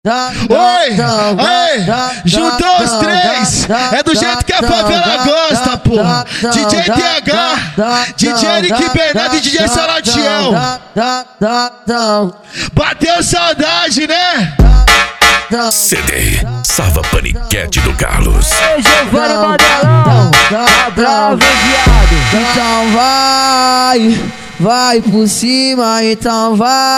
Oi, aí, juntou os três, é do jeito que a favela gosta, porra. DJ TH, DJ Eric Bernardo e DJ Salatiel. Bateu saudade, né? CD Salva Paniquete do Carlos. Ei, Giovanni Mandelão, tá bravo, viado. Então vai por cima, então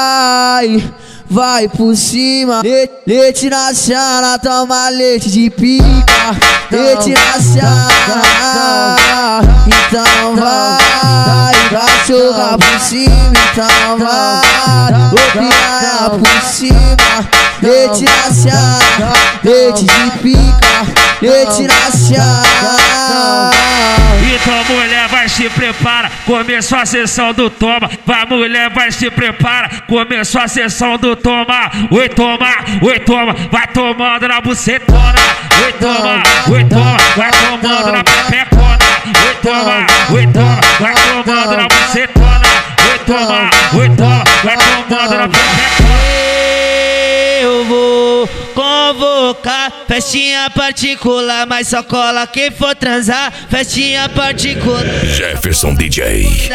vai por cima. Leite na chana, toma leite de pica. Leite na chana, então vai jogar por cima, então vai. Ô piranha por cima, leite na chana, leite de pica, leite na chana. Então mulher vai se prepara, começou a sessão do toma. Vai mulher vai se prepara, começou a sessão do toma. Oi toma, vai tomando na bucetona. Oi toma, vai tomando na pepecona. Oi toma, vai tomando na bucetona. Oi toma, vai tomando na pepecona. Eu vou convocar festinha particular, mas só cola quem for transar. Festinha particular. Jefferson DJ.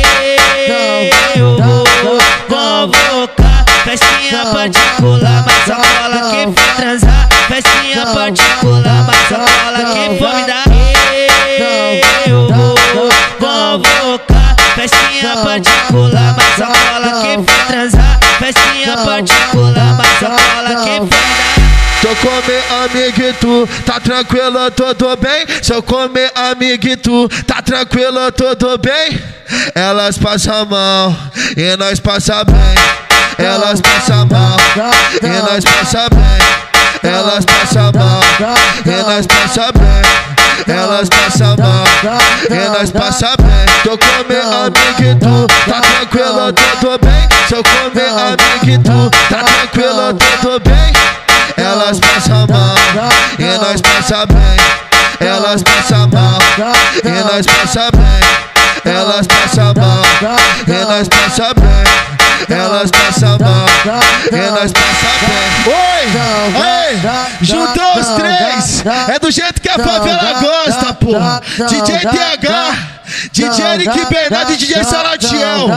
Eu vou convocar festinha particular, mas só cola quem for transar. Festinha particular, mas só cola quem for me dar. Eu vou convocar festinha particular, mas só cola quem for transar. Festinha particular, mas só cola quem for me dar. Se eu comer amiguito, tá tranquilo, tudo bem? Se eu comer amiguito, tá tranquilo, tudo bem? Elas passam a mão e nós passa bem. Elas passam a mão e nós passa bem. Elas passam a mão e nós passa bem. Elas passam a mão e nós passa bem. Se eu comer amiguito, tá tranquilo, tudo bem? Se eu comer amiguito, tá tranquilo, tudo bem? Elas passam a mão e nós passa bem. Elas passam a mão e nós passa bem. Elas passam a mão e nós passa bem. Elas passam a mão e nós passa bem. Oi, juntou os três, é do jeito que a favela gosta, porra. DJ TH, DJ Eric Bernardo e DJ Salatiel.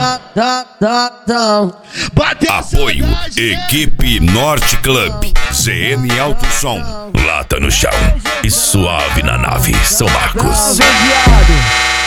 Bateu Apoio Equipe Norte Club, ZN Alto Som, Lata no chão e Suave na nave, São Marcos. Bravo, viado.